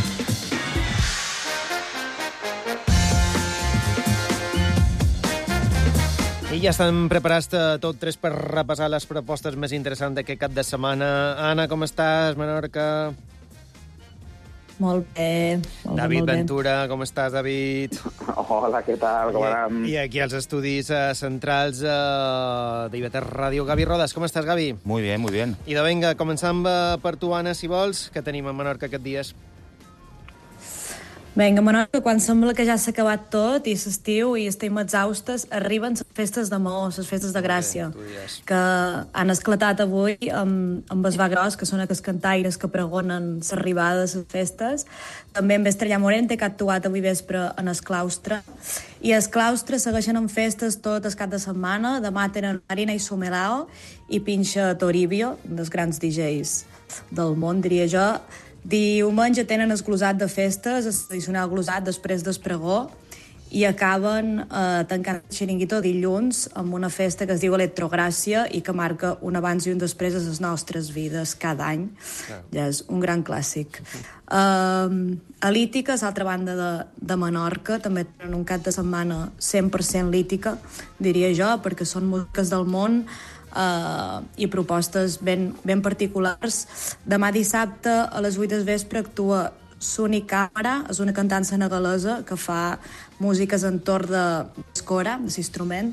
[SPEAKER 2] I ja estan preparats tot tres per repassar les propostes més interessants d'aquest cap de setmana. Anna, com estàs? Menorca...
[SPEAKER 16] Molt bé. Molt
[SPEAKER 2] David
[SPEAKER 16] bé, molt
[SPEAKER 2] Ventura, bé. Com estàs, David?
[SPEAKER 17] Hola, què tal? Com anem?
[SPEAKER 2] I, I aquí als estudis uh, centrals uh, d'I V tres Ràdio, Gavi Rodas. Com estàs, Gavi?
[SPEAKER 18] Muy bien, muy bien.
[SPEAKER 2] I de vinga, començam uh, per tu, Anna, si vols, que tenim a Menorca aquests dies.
[SPEAKER 16] Vinga, Menorca, quan sembla que ja s'ha acabat tot i l'estiu i estem exhaustes, arriben les festes de Maó, les festes de Gràcia, que han esclatat avui amb, amb el va gros, que són aquests cantaires que pregonen l'arribada de les festes. També amb Estrella Morente, que ha actuat avui vespre en el claustre. I el claustre segueixen amb festes tot el cap de setmana. Demà tenen Marina i Sumelao i pinxa Toribio, un dels grans D Js del món, diria jo. Diumenge tenen el glosat de festes, el tradicional glosat després del pregó, i acaben eh, tancant el xiringuito dilluns amb una festa que es diu Electrogràcia i que marca un abans i un després a les nostres vides cada any. Ja és un gran clàssic. Uh, a Lítica, a l'altra banda de, de Menorca, també tenen un cap de setmana cent per cent lítica, diria jo, perquè són músiques del món, Uh, i propostes ben, ben particulars. Demà dissabte a les vuit del vespre actua Suni Camara, és una cantant senegalesa que fa músiques entorn de l'escora, de l'instrument,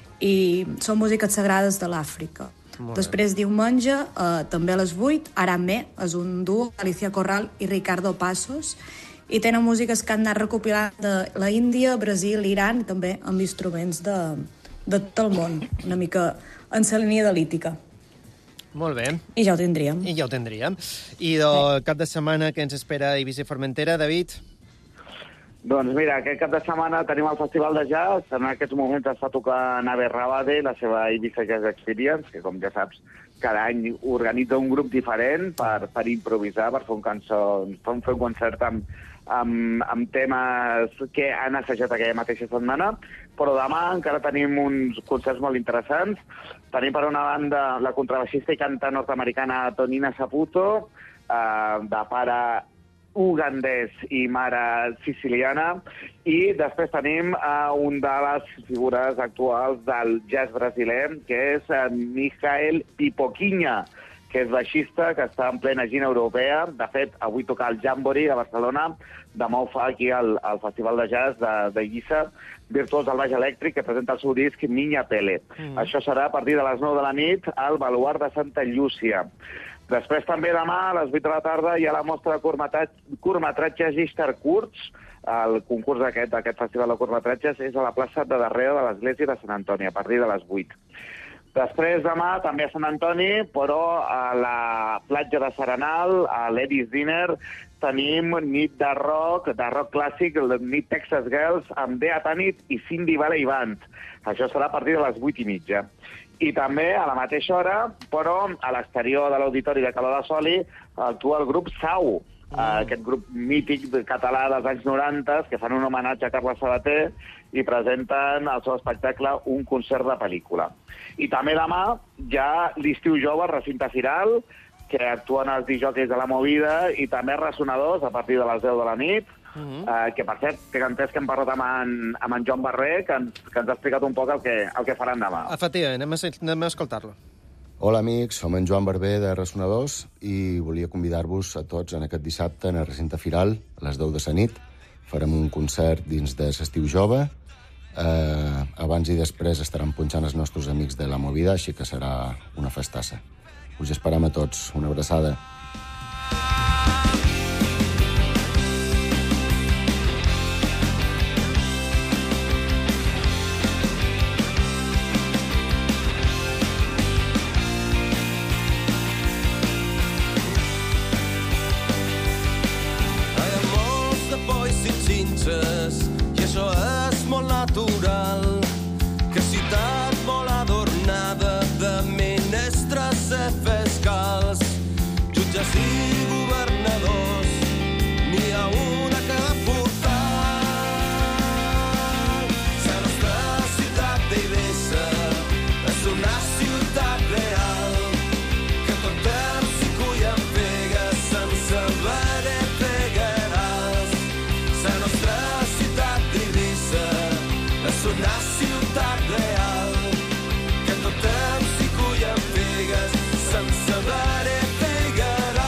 [SPEAKER 16] i són músiques sagrades de l'Àfrica. Després, diumenge, uh, també a les vuit, Aramé, és un duo, Alicia Corral i Ricardo Passos, i tenen músiques que han anat recopilant de la Índia, Brasil, Iran, i també amb instruments de, de tot el món, una mica en la línia de Lítica.
[SPEAKER 2] Molt bé.
[SPEAKER 16] I ja ho tindríem.
[SPEAKER 2] I ja ho tindríem. I del cap de setmana que ens espera a Eivissa i Formentera, David?
[SPEAKER 17] Doncs mira, aquest cap de setmana tenim el Festival de Jazz. En aquests moments està tocant Abe Rabade, la seva Eivissa Jazz Experience, que com ja saps, cada any organitza un grup diferent per, per improvisar, per fer un, cançó, fer un concert amb, amb, amb temes que han assajat aquella mateixa setmana. Però demà encara tenim uns concerts molt interessants. Tenim per una banda la contrabaixista i cantant nord-americana Tonina Saputo, eh, de pare ugandès i mare siciliana, i després tenim uh, un de les figures actuals del jazz brasiler, que és uh, Michael Pipoquinha, que és baixista, que està en plena gira europea. De fet, avui toca el Jamboree a Barcelona, demà ho fa aquí al, al Festival de Jazz d'Eivissa, virtuós del baix elèctric, que presenta el seu disc Minya Pele. Mm. Això serà a partir de les nou de la nit al Baluard de Santa Llúcia. Després també demà, a les vuit de la tarda, hi ha la mostra de curtmetratges Gistar Curts. El concurs d'aquest festival de curtmetratges és a la plaça de darrere de l'església de Sant Antoni, a partir de les vuit. Després demà, també a Sant Antoni, però a la platja de Serenal, a l'Edis Dinner, tenim nit de rock, de rock clàssic, el nit Texas Girls, amb Dea Tanit i Cindy Valley Band. Això serà a partir de les vuit i mitja. I també, a la mateixa hora, però a l'exterior de l'Auditori de Caló de Soli, actua el grup Sau, mm. aquest grup mític català dels anys noranta, que fan un homenatge a Carles Sabater i presenten al seu espectacle un concert de pel·lícula. I també demà hi ha l'Estiu Jove, recinte firal, que actuen els disjòqueis de la Movida, i també Ressonadors a partir de les deu de la nit, uh-huh. eh, que per cert, tinc entès que hem parlat amb en, amb en Joan Barrer, que ens, que ens ha explicat un poc el que, el que faran demà.
[SPEAKER 2] Efectivament, anem a, anem a escoltar-lo.
[SPEAKER 18] Hola amics, som en Joan Barber de Ressonadors i volia convidar-vos a tots en aquest dissabte en el recinte firal, a les deu de la nit. Farem un concert dins de l'Estiu Jove. Eh, abans i després estaran punxant els nostres amics de la Movida, així que serà una festassa. Us esperam a tots. Una abraçada.
[SPEAKER 12] I això és molt natural, que ciutat molt adornada de menestres i fiscals, jutges i governadors, n'hi ha una que portar. La nostra ciutat d'Eivissa és una ciutat real, que tot temps s'hi cullen pegues sense haver pegaràs. La nostra ciutat d'Eivissa és una ciutat real, que tot temps s'hi cullen pegues sense haver pegaràs.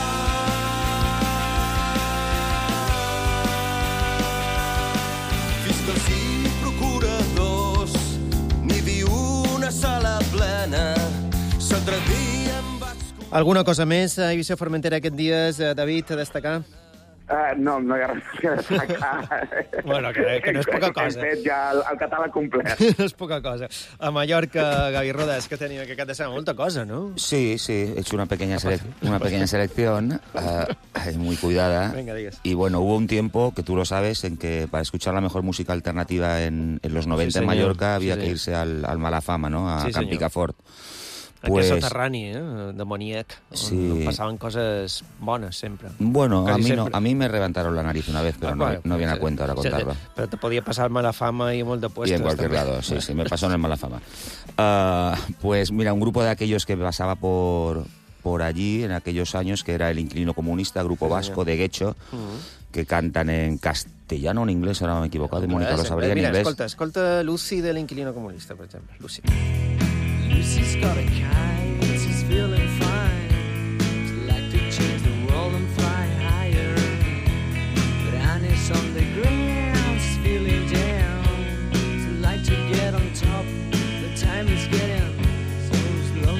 [SPEAKER 12] Fiscals i procuradors, n'hi viu una sala plena. L'altre dia em vaig...
[SPEAKER 2] Alguna cosa més a Eivissa Formentera aquest dies, David, a destacar?
[SPEAKER 17] Uh, no, no hi ha res que destacar.
[SPEAKER 2] Bueno, que, que no és poca cosa.
[SPEAKER 17] Hem fet ja el, el catàleg complet.
[SPEAKER 2] No és poca cosa. A Mallorca, Gaby Rodas, que tenim aquest cap de setmana, molta cosa, ¿no?
[SPEAKER 19] Sí, sí, he hecho una pequeña, sele una pequeña selección, uh, muy cuidada.
[SPEAKER 2] Venga, digas.
[SPEAKER 19] Y bueno, hubo un tiempo, que tú lo sabes, en que para escuchar la mejor música alternativa en, en los noventa
[SPEAKER 2] sí,
[SPEAKER 19] en Mallorca había
[SPEAKER 2] sí,
[SPEAKER 19] que irse al, al Malafama, ¿no? A
[SPEAKER 2] sí,
[SPEAKER 19] Camp Picafort.
[SPEAKER 2] Pues... Aquest soterrani, eh? Demoníac.
[SPEAKER 19] Sí.
[SPEAKER 2] On passaven coses bones, sempre.
[SPEAKER 19] Bueno, a mí,
[SPEAKER 2] sempre.
[SPEAKER 19] no, a mí me reventaron la nariz una vez, pero ah, no, bueno, no viene a cuenta ahora contarlo.
[SPEAKER 2] Sí, pero te podía pasar Malafama y molt de puestos.
[SPEAKER 19] Y en cualquier también. Lado, sí, sí, me pasó en el Malafama. Uh, pues mira, un grupo de aquellos que pasaba por, por allí en aquellos años, que era el Inquilino Comunista, grupo vasco de Guecho, uh -huh. que cantan en castellano o en inglés, ahora me he equivocado, y Mónica lo sabría en
[SPEAKER 2] mira,
[SPEAKER 19] inglés.
[SPEAKER 2] Escolta, escolta Lucy de l'Inquilino Comunista, per exemple. Lucy.
[SPEAKER 12] Lucy's got a kite, she's feeling fine. She'd like to change the world and fly higher. But Annie's on the ground, she's feeling down. She'd like to get on top, the time is getting so slow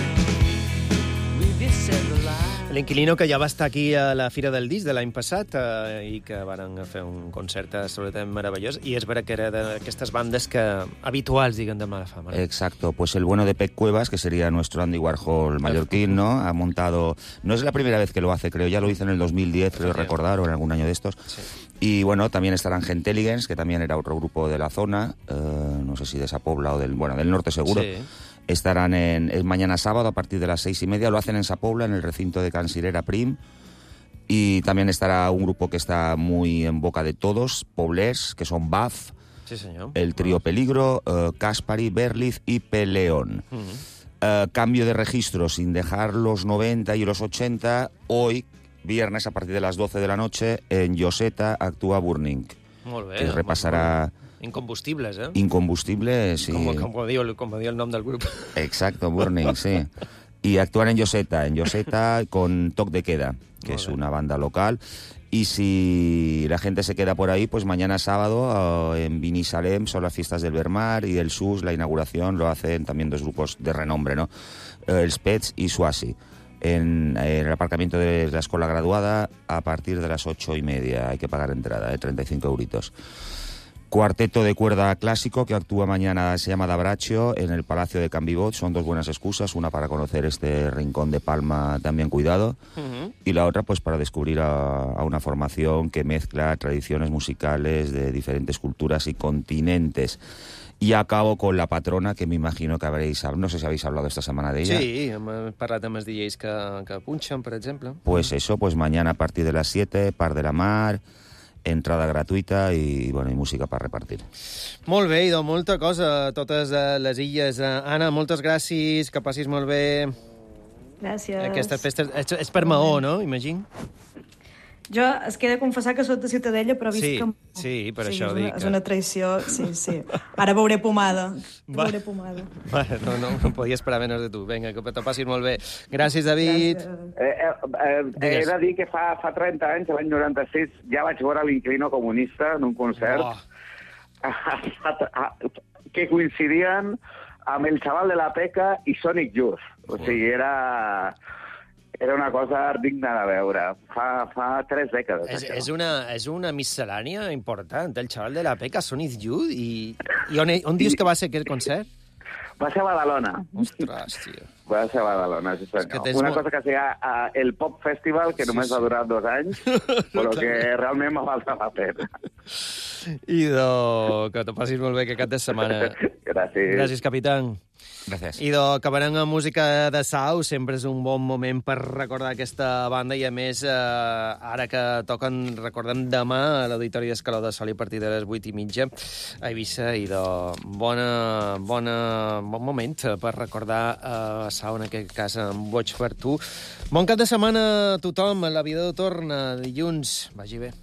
[SPEAKER 12] now. We've just said the lie.
[SPEAKER 2] L'Inquilino, que ja va estar aquí a la Fira del Disc de l'any passat eh, i que van fer un concert absolutament meravellós, i és vera que era d'aquestes bandes que habituals, diguen, de Malafama, ¿no?
[SPEAKER 19] Exacto, pues el bueno de Pec Cuevas, que sería nuestro Andy Warhol mallorquín, ¿no? Ha montado, no es la primera vez que lo hace, creo, ya lo hizo en el dos mil diez, creo recordar, o en algún año de estos.
[SPEAKER 2] Sí.
[SPEAKER 19] Y bueno, también estarán Genteligans, que también era otro grupo de la zona, eh, no sé si de Sa Pobla o del, bueno, del norte seguro.
[SPEAKER 2] Sí.
[SPEAKER 19] Estarán en, es mañana sábado a partir de las seis y media, lo hacen en Sa Pobla, en el recinto de Can Sirera Prim. Y también estará un grupo que está muy en boca de todos, poblers, que son Baf,
[SPEAKER 2] sí, señor.
[SPEAKER 19] el Trío Peligro, uh, Caspari, Berliz y Peleón. Uh-huh. uh, cambio de registro, sin dejar los noventa y los ochenta, hoy, viernes, a partir de las doce de la noche, en Lloseta actúa Burning.
[SPEAKER 2] Molt bé.
[SPEAKER 19] Que repasarà...
[SPEAKER 2] Incombustibles, eh?
[SPEAKER 19] Incombustible, sí.
[SPEAKER 2] Como, como, diu, como diu el nom del grup.
[SPEAKER 19] Exacto, Burning, sí. Y actúan en Lloseta, en Lloseta con Toc de Queda, que es una banda local. Y si la gente se queda por ahí, pues mañana sábado uh, en Binissalem son las fiestas del Vermar, y el S U S, la inauguración, lo hacen también dos grupos de renombre, ¿no? Uh, el Spets y Suasi. En, en el aparcamiento de la escuela graduada a partir de las ocho y media. Hay que pagar entrada, de treinta y cinco euritos. Cuarteto de cuerda clásico que actúa mañana, se llama D'Abraccio, en el Palacio de Can Vivot. Son dos buenas excusas, una para conocer este rincón de Palma también cuidado, uh-huh. y la otra pues para descubrir a, a una formación que mezcla tradiciones musicales de diferentes culturas y continentes. Y acabo con la patrona, que me imagino que habréis... No sé si habéis hablado esta semana de ella.
[SPEAKER 2] Sí, hem parlat amb els D Js que, que punxen, per exemple.
[SPEAKER 19] Pues eso, pues mañana a partir de las siete, Par de la Mar... entrada gratuïta i, bueno, i música per repartir.
[SPEAKER 2] Molt bé, idò, molta cosa a totes les illes. Anna, moltes gràcies, que passis molt bé.
[SPEAKER 16] Gràcies.
[SPEAKER 2] Aquesta festa és, és per Maó, no? Imagino.
[SPEAKER 16] Jo es queda confessar que soc de Ciutadella, però visc
[SPEAKER 2] sí,
[SPEAKER 16] que...
[SPEAKER 2] Sí, per
[SPEAKER 16] sí,
[SPEAKER 2] això
[SPEAKER 16] és una,
[SPEAKER 2] dic. Que...
[SPEAKER 16] És una traïció, sí, sí. Ara veuré pomada. Va. Veuré pomada.
[SPEAKER 2] Va, no, no, no podia esperar menys de tu. Vinga, que te passis molt bé. Gràcies, David.
[SPEAKER 17] Gràcies. Eh, eh, eh, he de dir que fa, fa trenta anys, l'any noranta-sis, ja vaig veure l'Inquilino Comunista en un concert oh. que coincidien amb el Xaval de la Peca i Sonic Youth. O sigui, era... Era una cosa digna de veure. Fa, fa tres dècades.
[SPEAKER 2] És, és, una, és una miscel·lània important. El Xaval de la Peca, Sonic Youth, i, i on, on dius que va ser aquest concert?
[SPEAKER 17] Va ser a Badalona.
[SPEAKER 2] Ostres, tio.
[SPEAKER 17] Va ser a Badalona, sí senyor. Una molt... cosa que sigui uh, el Pop Festival, que sí, només sí. va durar dos anys, però que realment va valer la pena.
[SPEAKER 2] Idò, que te passis molt bé, que cap de setmana.
[SPEAKER 17] Gràcies.
[SPEAKER 2] Gràcies, capitán.
[SPEAKER 19] Gràcies.
[SPEAKER 2] Idò, acabarem amb música de Sau, sempre és un bon moment per recordar aquesta banda, i a més, eh, ara que toquen, recordem demà a l'Auditori d'Escaló de Sol a partir de les vuit i mitja a Eivissa, idò, bona, bona, bon moment per recordar eh, Sau, en aquest cas, amb Boig per tu. Bon cap de setmana a tothom, la vida torna dilluns, vagi bé.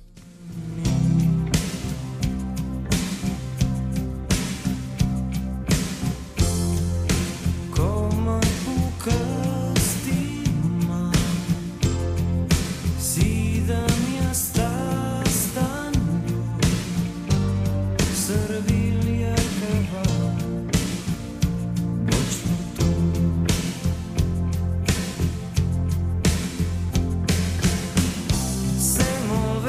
[SPEAKER 12] Sé molt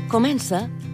[SPEAKER 1] Comença